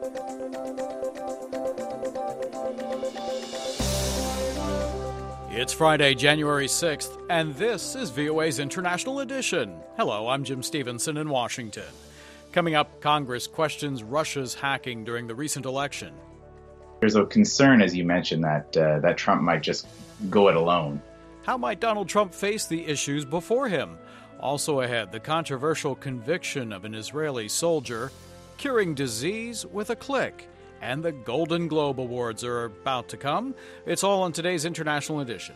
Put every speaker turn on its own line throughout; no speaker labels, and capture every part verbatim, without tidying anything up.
It's Friday, January sixth, and this is V O A's International Edition. Hello, I'm Jim Stevenson in Washington. Coming up, Congress questions Russia's hacking during the recent election.
There's a concern, as you mentioned, that uh, that Trump might just go it alone.
How might Donald Trump face the issues before him? Also ahead, the controversial conviction of an Israeli soldier, curing disease with a click. And the Golden Globe Awards are about to come. It's all on today's International Edition.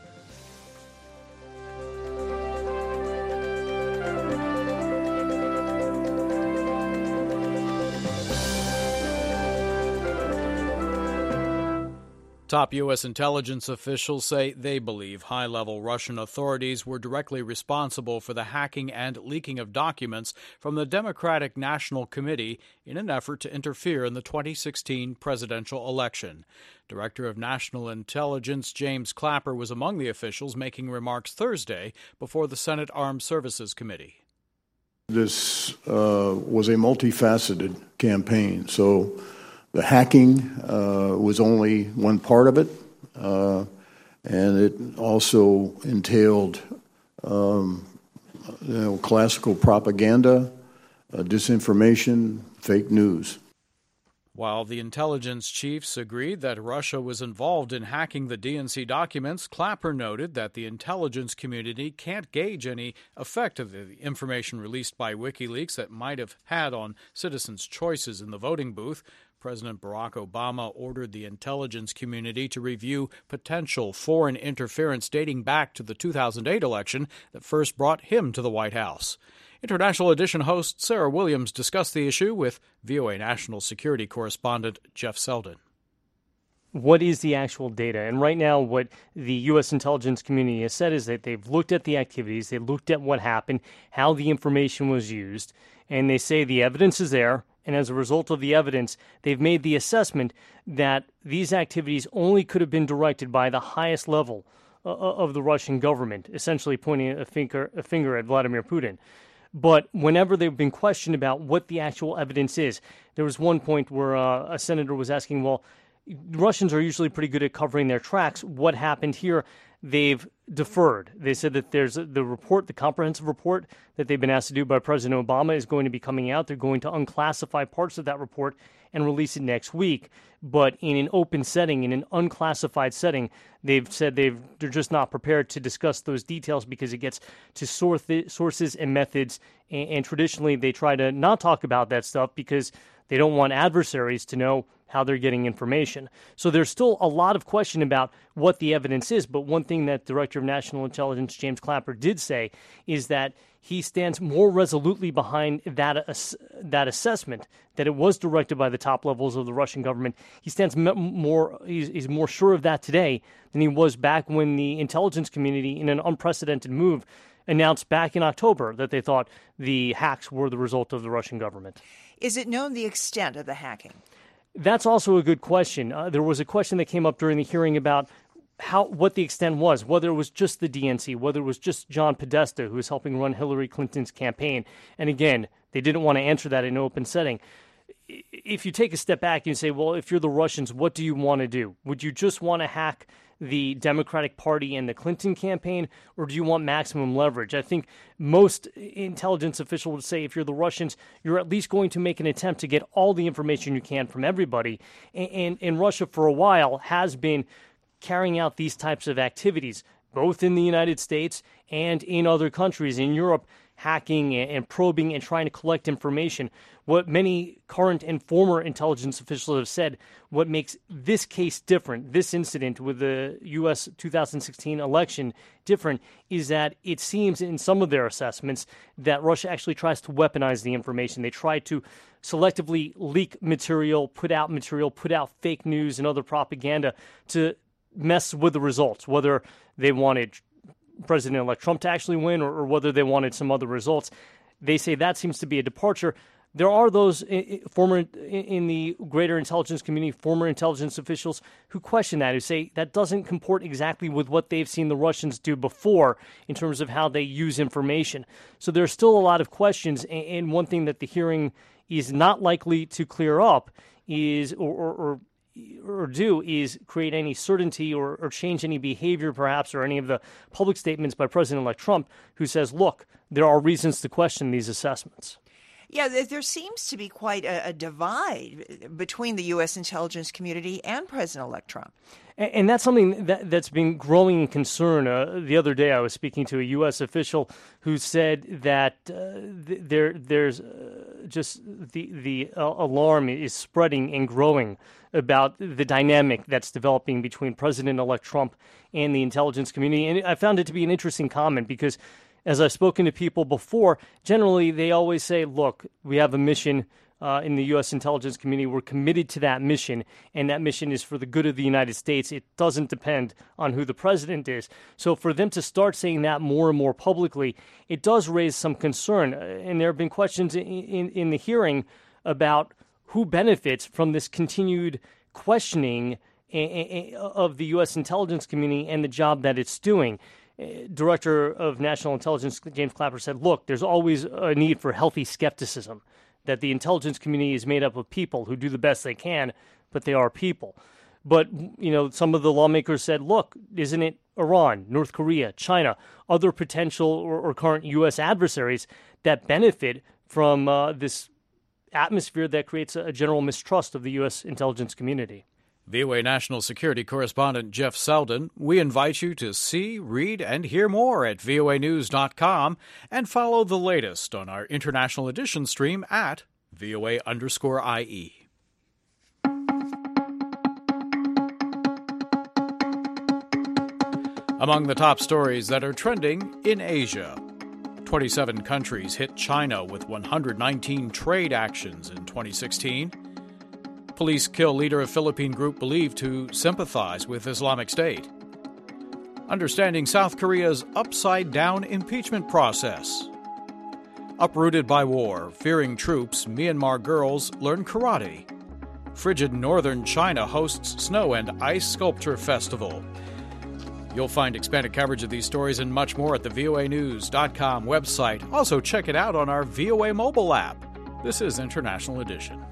Top U S intelligence officials say they believe high-level Russian authorities were directly responsible for the hacking and leaking of documents from the Democratic National Committee in an effort to interfere in the twenty sixteen presidential election. Director of National Intelligence James Clapper was among the officials making remarks Thursday before the Senate Armed Services Committee.
This uh, was a multifaceted campaign, so the hacking uh, was only one part of it, uh, and it also entailed um, you know, classical propaganda, uh, disinformation, fake news.
While the intelligence chiefs agreed that Russia was involved in hacking the D N C documents, Clapper noted that the intelligence community can't gauge any effect of the information released by WikiLeaks that might have had on citizens' choices in the voting booth. President Barack Obama ordered the intelligence community to review potential foreign interference dating back to the two thousand eight election that first brought him to the White House. International Edition host Sarah Williams discussed the issue with V O A national security correspondent Jeff Selden.
What is the actual data? And right now, what the U S intelligence community has said is that they've looked at the activities, they looked at what happened, how the information was used, and they say the evidence is there. And as a result of the evidence, they've made the assessment that these activities only could have been directed by the highest level uh, of the Russian government, essentially pointing a finger, a finger at Vladimir Putin. But whenever they've been questioned about what the actual evidence is, there was one point where uh, a senator was asking, well, Russians are usually pretty good at covering their tracks. What happened here? They've deferred. They said that there's the report, the comprehensive report that they've been asked to do by President Obama is going to be coming out. They're going to unclassify parts of that report and release it next week. But in an open setting, in an unclassified setting, they've said they've, they're just not prepared to discuss those details because it gets to sources and methods. And, and traditionally, they try to not talk about that stuff because they don't want adversaries to know how they're getting information. So there's still a lot of question about what the evidence is. But one thing that Director of National Intelligence James Clapper did say is that he stands more resolutely behind that ass- that assessment, that it was directed by the top levels of the Russian government. He stands m- more, he's, he's more sure of that today than he was back when the intelligence community, in an unprecedented move, announced back in October that they thought the hacks were the result of the Russian government.
Is it known the extent of the hacking?
That's also a good question. Uh, there was a question that came up during the hearing about how what the extent was, whether it was just the D N C, whether it was just John Podesta, who was helping run Hillary Clinton's campaign. And again, they didn't want to answer that in an open setting. If you take a step back and say, well, if you're the Russians, what do you want to do? Would you just want to hack the Democratic Party and the Clinton campaign, or do you want maximum leverage? I think most intelligence officials would say if you're the Russians, you're at least going to make an attempt to get all the information you can from everybody. And, and, and Russia, for a while, has been carrying out these types of activities, both in the United States and in other countries in Europe, hacking and probing and trying to collect information. What many current and former intelligence officials have said, what makes this case different, this incident with the U S two thousand sixteen election different, is that it seems in some of their assessments that Russia actually tries to weaponize the information. They try to selectively leak material, put out material, put out fake news and other propaganda to mess with the results, whether they wanted President-elect Trump to actually win or, or whether they wanted some other results. They say that seems to be a departure. There are those in, former in the greater intelligence community, former intelligence officials who question that, who say that doesn't comport exactly with what they've seen the Russians do before in terms of how they use information. So there's still a lot of questions. And one thing that the hearing is not likely to clear up is or or, or or do is create any certainty or, or change any behavior, perhaps, or any of the public statements by President-elect Trump, who says, look, there are reasons to question these assessments.
Yeah, there seems to be quite a, a divide between the U S intelligence community and President-elect Trump.
And, and that's something that, that's been growing concern. Uh, the other day I was speaking to a U S official who said that uh, th- there there's uh, just the, the uh, alarm is spreading and growing about the dynamic that's developing between President-elect Trump and the intelligence community. And I found it to be an interesting comment because as I've spoken to people before, generally they always say, look, we have a mission uh, in the U S intelligence community. We're committed to that mission, and that mission is for the good of the United States. It doesn't depend on who the president is. So for them to start saying that more and more publicly, it does raise some concern. And there have been questions in, in, in the hearing about who benefits from this continued questioning of the U S intelligence community and the job that it's doing. Director of National Intelligence James Clapper said, look, there's always a need for healthy skepticism, that the intelligence community is made up of people who do the best they can, but they are people. But, you know, some of the lawmakers said, look, isn't it Iran, North Korea, China, other potential or, or current U S adversaries that benefit from uh, this atmosphere that creates a general mistrust of the U S intelligence community?
V O A National Security Correspondent Jeff Selden. We invite you to see, read, and hear more at V O A news dot com and follow the latest on our International Edition stream at V O A underscore I E. Among the top stories that are trending in Asia, twenty-seven countries hit China with one hundred nineteen trade actions in twenty sixteen. Police kill leader of Philippine group believed to sympathize with Islamic State. Understanding South Korea's upside-down impeachment process. Uprooted by war, fearing troops, Myanmar girls learn karate. Frigid northern China hosts snow and ice sculpture festival. You'll find expanded coverage of these stories and much more at the V O A news dot com website. Also, check it out on our V O A mobile app. This is International Edition.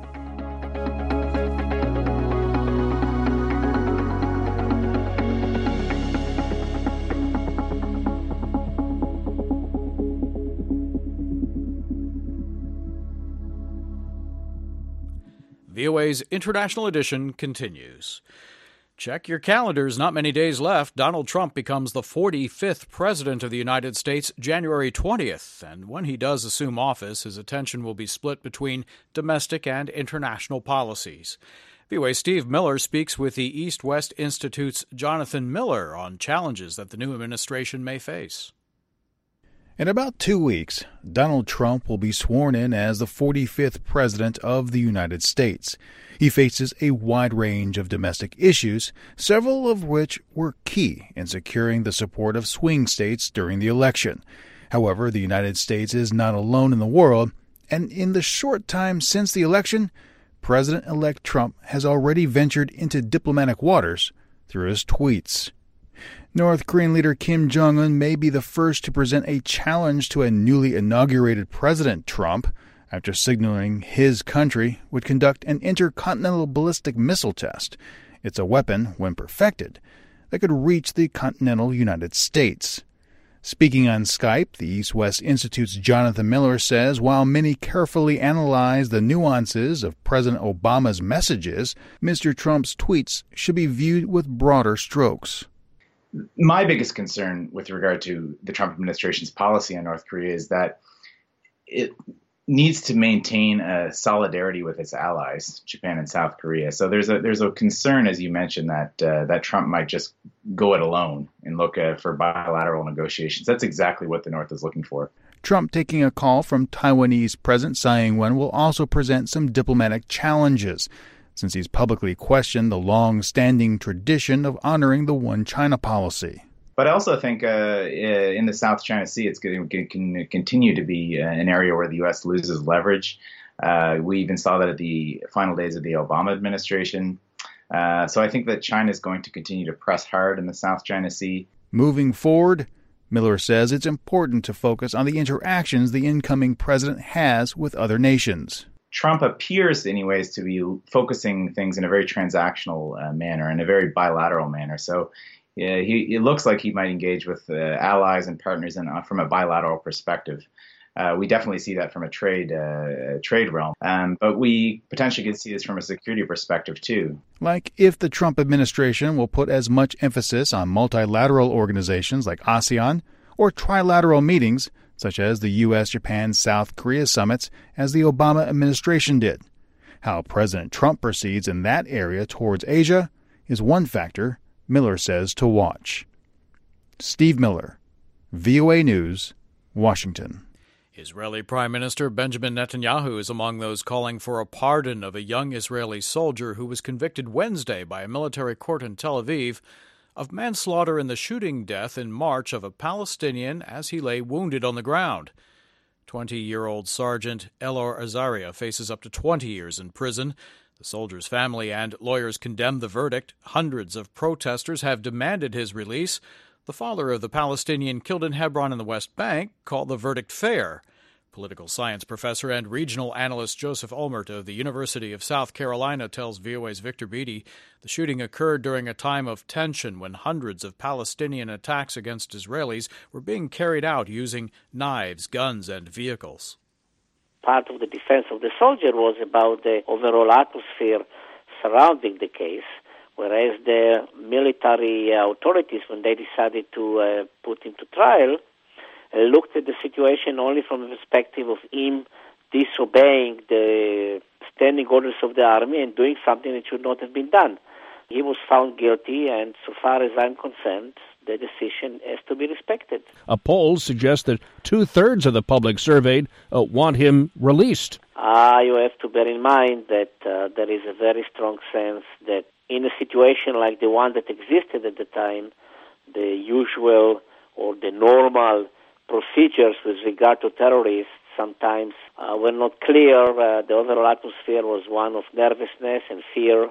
V O A's International Edition continues. Check your calendars. Not many days left. Donald Trump becomes the forty-fifth president of the United States January twentieth. And when he does assume office, his attention will be split between domestic and international policies. V O A's Steve Miller speaks with the East West Institute's Jonathan Miller on challenges that the new administration may face.
In about two weeks, Donald Trump will be sworn in as the forty-fifth President of the United States. He faces a wide range of domestic issues, several of which were key in securing the support of swing states during the election. However, the United States is not alone in the world, and in the short time since the election, President-elect Trump has already ventured into diplomatic waters through his tweets. North Korean leader Kim Jong-un may be the first to present a challenge to a newly inaugurated President Trump after signaling his country would conduct an intercontinental ballistic missile test. It's a weapon, when perfected, that could reach the continental United States. Speaking on Skype, the East West Institute's Jonathan Miller says while many carefully analyze the nuances of President Obama's messages, Mister Trump's tweets should be viewed with broader strokes.
My biggest concern with regard to the Trump administration's policy on North Korea is that it needs to maintain a solidarity with its allies, Japan and South Korea. So there's a there's a concern, as you mentioned, that uh, that Trump might just go it alone and look uh, for bilateral negotiations. That's exactly what the North is looking for.
Trump, taking a call from Taiwanese President Tsai Ing-wen, will also present some diplomatic challenges, since he's publicly questioned the long-standing tradition of honoring the One China policy.
But I also think uh, in the South China Sea, it's going to continue to be an area where the U S loses leverage. Uh, we even saw that at the final days of the Obama administration. Uh, so I think that China is going to continue to press hard in the South China Sea.
Moving forward, Miller says it's important to focus on the interactions the incoming president has with other nations.
Trump appears, anyways, to be focusing things in a very transactional uh, manner, in a very bilateral manner. So yeah, he, it looks like he might engage with uh, allies and partners in, uh, from a bilateral perspective. Uh, we definitely see that from a trade uh, trade realm, um, but we potentially could see this from a security perspective too.
Like if the Trump administration will put as much emphasis on multilateral organizations like ASEAN or trilateral meetings such as the U S, Japan, South Korea summits as the Obama administration did. How President Trump proceeds in that area towards Asia is one factor Miller says to watch. Steve Miller, V O A News, Washington.
Israeli Prime Minister Benjamin Netanyahu is among those calling for a pardon of a young Israeli soldier who was convicted Wednesday by a military court in Tel Aviv of manslaughter in the shooting death in March of a Palestinian as he lay wounded on the ground. twenty-year-old Sergeant Elor Azaria faces up to twenty years in prison. The soldier's family and lawyers condemned the verdict. Hundreds of protesters have demanded his release. The father of the Palestinian killed in Hebron in the West Bank called the verdict fair. Political science professor and regional analyst Joseph Olmert of the University of South Carolina tells V O A's Victor Beattie the shooting occurred during a time of tension when hundreds of Palestinian attacks against Israelis were being carried out using knives, guns, and vehicles.
Part of the defense of the soldier was about the overall atmosphere surrounding the case, whereas the military authorities, when they decided to uh, put him to trial, uh, looked at the situation only from the perspective of him disobeying the standing orders of the army and doing something that should not have been done. He was found guilty, and so far as I'm concerned, the decision has to be respected.
A poll suggests that two-thirds of the public surveyed uh, want him released.
Uh, you have to bear in mind that uh, there is a very strong sense that in a situation like the one that existed at the time, the usual or the normal procedures with regard to terrorists sometimes uh, were not clear. Uh, the overall atmosphere was one of nervousness and fear.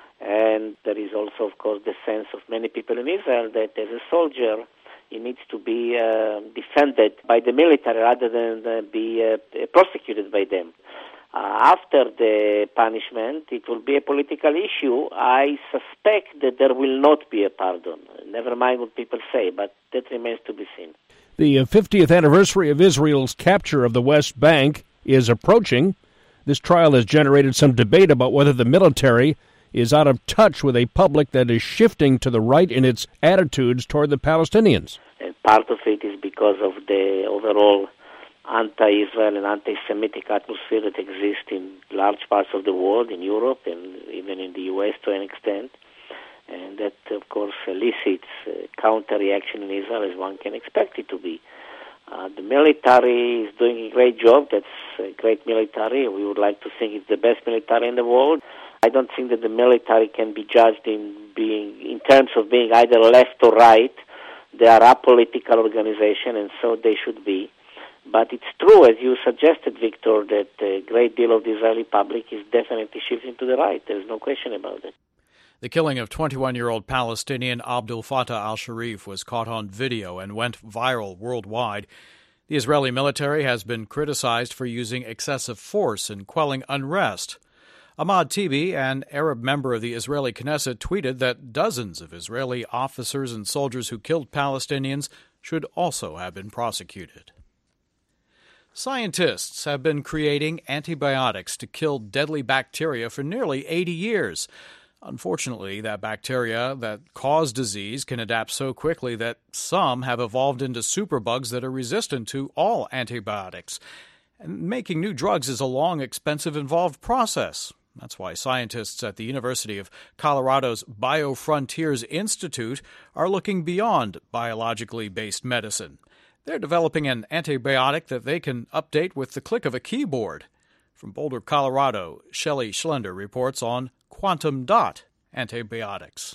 And there is also, of course, the sense of many people in Israel that as a soldier, he needs to be uh, defended by the military rather than uh, be uh, prosecuted by them. Uh, after the punishment, it will be a political issue. I suspect that there will not be a pardon. Never mind what people say, but that remains to be seen.
The fiftieth anniversary of Israel's capture of the West Bank is approaching. This trial has generated some debate about whether the military is out of touch with a public that is shifting to the right in its attitudes toward the Palestinians.
And part of it is because of the overall anti-Israel and anti-Semitic atmosphere that exists in large parts of the world, in Europe and even in the U S to an extent. And that, of course, elicits uh, counter-reaction in Israel as one can expect it to be. Uh, the military is doing a great job. That's a great military. We would like to think it's the best military in the world. I don't think that the military can be judged in being, in terms of being either left or right. They are a political organization, and so they should be. But it's true, as you suggested, Victor, that a great deal of the Israeli public is definitely shifting to the right. There's no question about it.
The killing of twenty-one-year-old Palestinian Abdul Fattah al-Sharif was caught on video and went viral worldwide. The Israeli military has been criticized for using excessive force in quelling unrest. Ahmad Tibi, an Arab member of the Israeli Knesset, tweeted that dozens of Israeli officers and soldiers who killed Palestinians should also have been prosecuted. Scientists have been creating antibiotics to kill deadly bacteria for nearly eighty years. Unfortunately, that bacteria that cause disease can adapt so quickly that some have evolved into superbugs that are resistant to all antibiotics. And making new drugs is a long, expensive, involved process. That's why scientists at the University of Colorado's BioFrontiers Institute are looking beyond biologically based medicine. They're developing an antibiotic that they can update with the click of a keyboard. From Boulder, Colorado, Shelley Schlender reports on Quantum Dot antibiotics.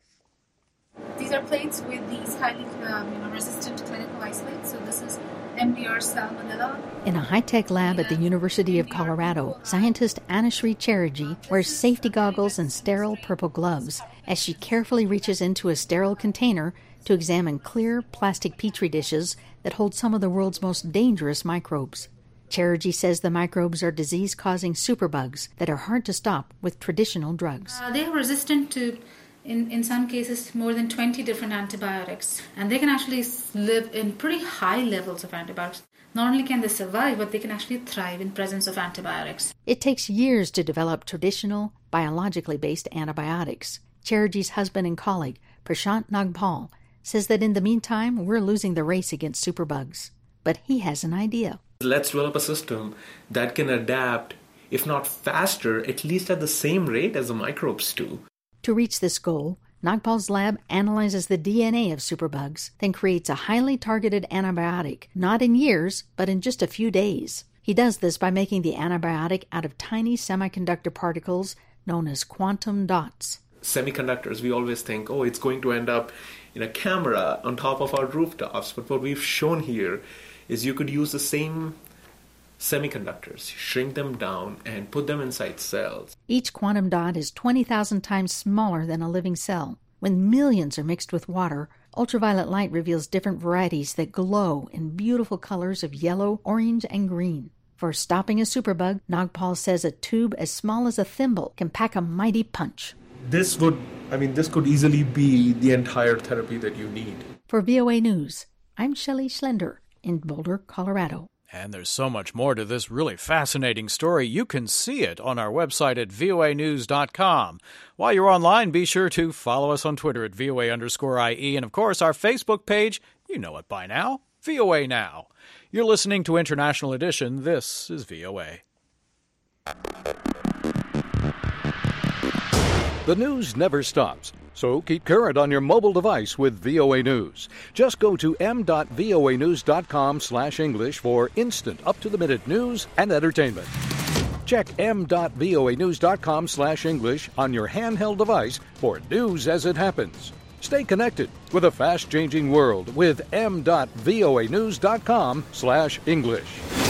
These are plates with these highly um, you know, resistant clinical isolates. So this is M D R Salmonella.
In a high-tech lab at the University of Colorado, scientist Anushree Cherigi wears safety goggles and sterile purple gloves as she carefully reaches into a sterile container to examine clear plastic petri dishes that hold some of the world's most dangerous microbes. Cherigi says the microbes are disease-causing superbugs that are hard to stop with traditional drugs.
Uh, they are resistant to, in, in some cases, more than twenty different antibiotics. And they can actually live in pretty high levels of antibiotics. Not only can they survive, but they can actually thrive in presence of antibiotics.
It takes years to develop traditional, biologically based antibiotics. Cherigi's husband and colleague, Prashant Nagpal, says that in the meantime, we're losing the race against superbugs. But he has an idea.
Let's develop a system that can adapt, if not faster, at least at the same rate as the microbes do.
To reach this goal, Nagpal's lab analyzes the D N A of superbugs, then creates a highly targeted antibiotic, not in years, but in just a few days. He does this by making the antibiotic out of tiny semiconductor particles known as quantum dots.
Semiconductors, we always think, oh, it's going to end up in a camera on top of our rooftops. But what we've shown here is you could use the same semiconductors, shrink them down, and put them inside cells.
Each quantum dot is twenty thousand times smaller than a living cell. When millions are mixed with water, ultraviolet light reveals different varieties that glow in beautiful colors of yellow, orange, and green. For stopping a superbug, Nagpal says a tube as small as a thimble can pack a mighty punch.
This would, I mean, this could easily be the entire therapy that you need.
For V O A News, I'm Shelley Schlender in Boulder, Colorado.
And there's so much more to this really fascinating story. You can see it on our website at V O A news dot com. While you're online, be sure to follow us on Twitter at V O A underscore I E. And, of course, our Facebook page, you know it by now, V O A Now. You're listening to International Edition. This is V O A.
The news never stops, so keep current on your mobile device with V O A News. Just go to m dot v o a news dot com slash English for instant, up-to-the-minute news and entertainment. Check m dot v o a news dot com slash English on your handheld device for news as it happens. Stay connected with a fast-changing world with m dot v o a news dot com slash English.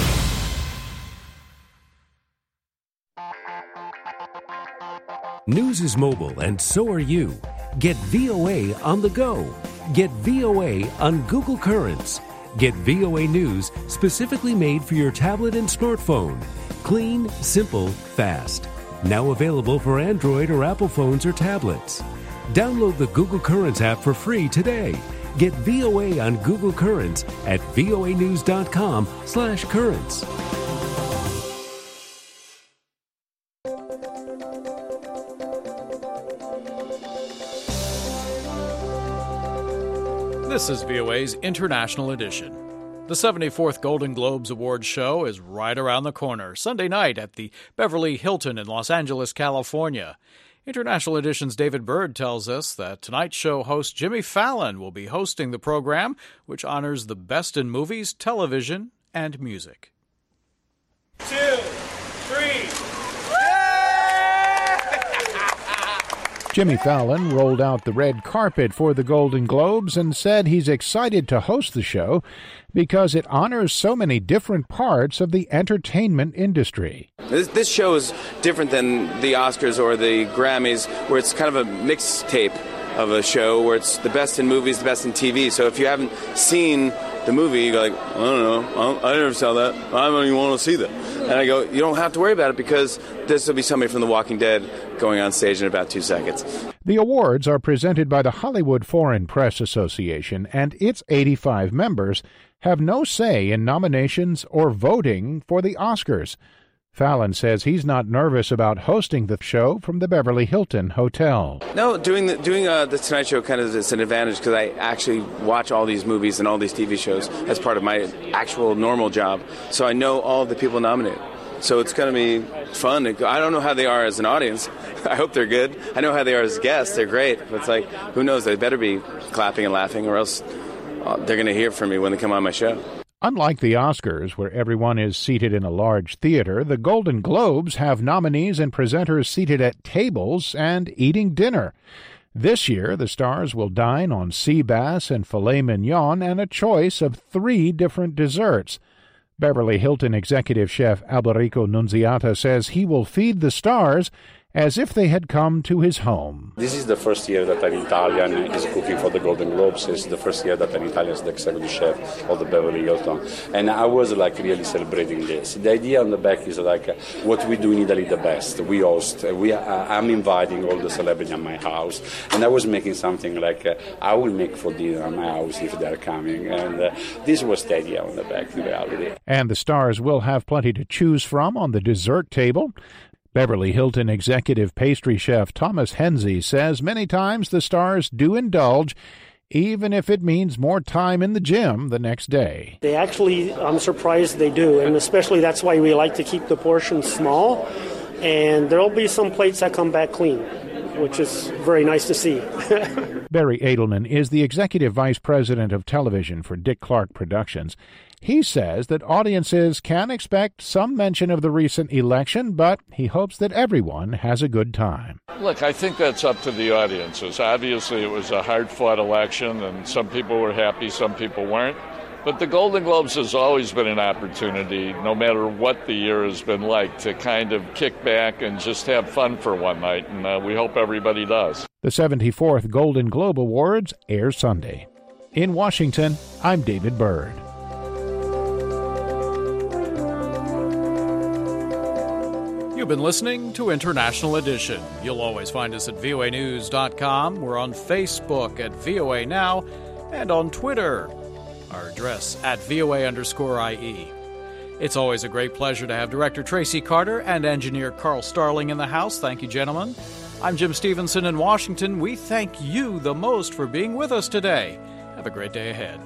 News is mobile, and so are you. Get V O A on the go. Get V O A on Google Currents. Get V O A News specifically made for your tablet and smartphone. Clean, simple, fast. Now available for Android or Apple phones or tablets. Download the Google Currents app for free today. Get V O A on Google Currents at v o a news dot com slash currents.
This is V O A's International Edition. The seventy-fourth Golden Globes Awards show is right around the corner, Sunday night at the Beverly Hilton in Los Angeles, California. International Edition's David Byrd tells us that tonight's show host Jimmy Fallon will be hosting the program, which honors the best in movies, television, and music.
Two, three.
Jimmy Fallon rolled out the red carpet for the Golden Globes and said he's excited to host the show because it honors so many different parts of the entertainment industry.
This, this show is different than the Oscars or the Grammys, where it's kind of a mixtape of a show where it's the best in movies, the best in T V. So if you haven't seen the movie, you go like, I don't know, I, don't, I never saw that. I don't even want to see that. And I go, you don't have to worry about it because this will be somebody from The Walking Dead going on stage in about two seconds.
The awards are presented by the Hollywood Foreign Press Association, and its eighty-five members have no say in nominations or voting for the Oscars. Fallon says he's not nervous about hosting the show from the Beverly Hilton Hotel.
No, doing the, doing uh, the Tonight Show kind of is an advantage because I actually watch all these movies and all these T V shows as part of my actual normal job. So I know all the people nominated. So it's going to be fun. I don't know how they are as an audience. I hope they're good. I know how they are as guests. They're great. But it's like, who knows? They better be clapping and laughing or else uh, they're going to hear from me when they come on my show.
Unlike the Oscars, where everyone is seated in a large theater, the Golden Globes have nominees and presenters seated at tables and eating dinner. This year, the stars will dine on sea bass and filet mignon and a choice of three different desserts. Beverly Hilton executive chef Alberico Nunziata says he will feed the stars as if they had come to his home.
This is the first year that an Italian is cooking for the Golden Globes. It's the first year that an Italian is the executive chef of the Beverly Hilton. And I was like really celebrating this. The idea on the back is like uh, what we do in Italy the best. We host. We uh, I'm inviting all the celebrities at my house. And I was making something like uh, I will make for dinner at my house if they're coming. And uh, this was the idea on the back in reality.
And the stars will have plenty to choose from on the dessert table. Beverly Hilton executive pastry chef Thomas Hensey says many times the stars do indulge, even if it means more time in the gym the next day.
They actually, I'm surprised they do, and especially that's why we like to keep the portions small, and there'll be some plates that come back clean, which is very nice to see.
Barry Edelman is the executive vice president of television for Dick Clark Productions. He says that audiences can expect some mention of the recent election, but he hopes that everyone has a good time.
Look, I think that's up to the audiences. Obviously, it was a hard-fought election, and some people were happy, some people weren't. But the Golden Globes has always been an opportunity, no matter what the year has been like, to kind of kick back and just have fun for one night, and uh, we hope everybody does.
The seventy-fourth Golden Globe Awards air Sunday. In Washington, I'm David Byrd.
You've been listening to International Edition. You'll always find us at V O A news dot com. We're on Facebook at V O A Now and on Twitter. Our address at V O A underscore I E. It's always a great pleasure to have Director Tracy Carter and Engineer Carl Starling in the house. Thank you, gentlemen. I'm Jim Stevenson in Washington. We thank you the most for being with us today. Have a great day ahead.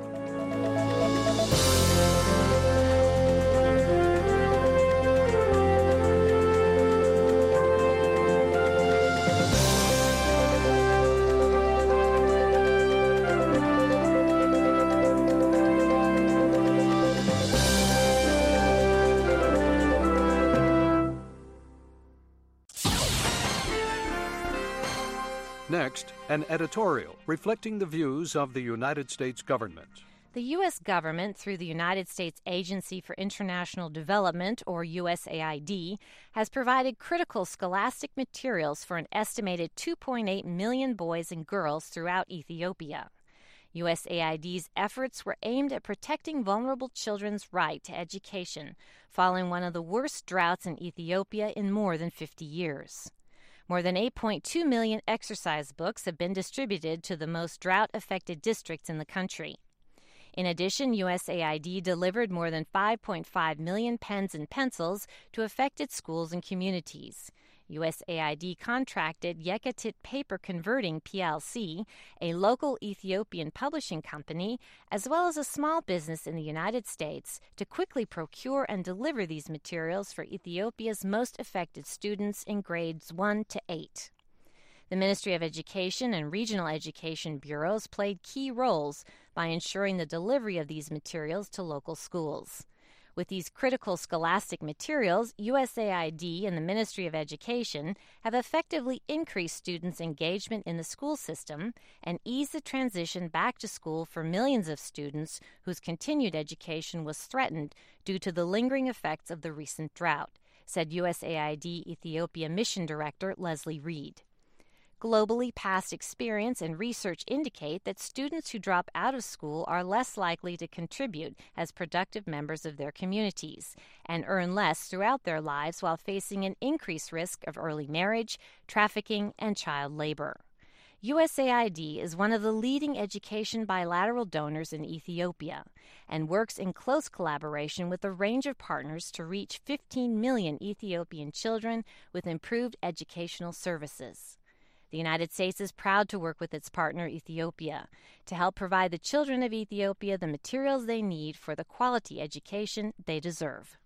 Next, an editorial reflecting the views of the United States government.
The U S government, through the United States Agency for International Development, or U S A I D, has provided critical scholastic materials for an estimated two point eight million boys and girls throughout Ethiopia. U S A I D's efforts were aimed at protecting vulnerable children's right to education, following one of the worst droughts in Ethiopia in more than fifty years. More than eight point two million exercise books have been distributed to the most drought-affected districts in the country. In addition, U S A I D delivered more than five point five million pens and pencils to affected schools and communities. U S A I D contracted Yekatit Paper Converting P L C, a local Ethiopian publishing company, as well as a small business in the United States, to quickly procure and deliver these materials for Ethiopia's most affected students in grades one to eight. The Ministry of Education and regional education bureaus played key roles by ensuring the delivery of these materials to local schools. With these critical scholastic materials, U S A I D and the Ministry of Education have effectively increased students' engagement in the school system and eased the transition back to school for millions of students whose continued education was threatened due to the lingering effects of the recent drought, said U S A I D Ethiopia Mission Director Leslie Reed. Globally, past experience and research indicate that students who drop out of school are less likely to contribute as productive members of their communities and earn less throughout their lives while facing an increased risk of early marriage, trafficking, and child labor. U S A I D is one of the leading education bilateral donors in Ethiopia and works in close collaboration with a range of partners to reach fifteen million Ethiopian children with improved educational services. The United States is proud to work with its partner, Ethiopia, to help provide the children of Ethiopia the materials they need for the quality education they deserve.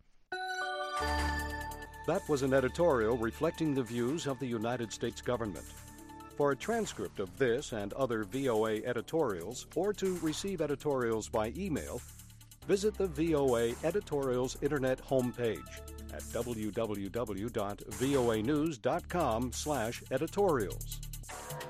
That was an editorial reflecting the views of the United States government. For a transcript of this and other V O A editorials, or to receive editorials by email, visit the V O A Editorials Internet homepage at w w w dot v o a news dot com slash editorials.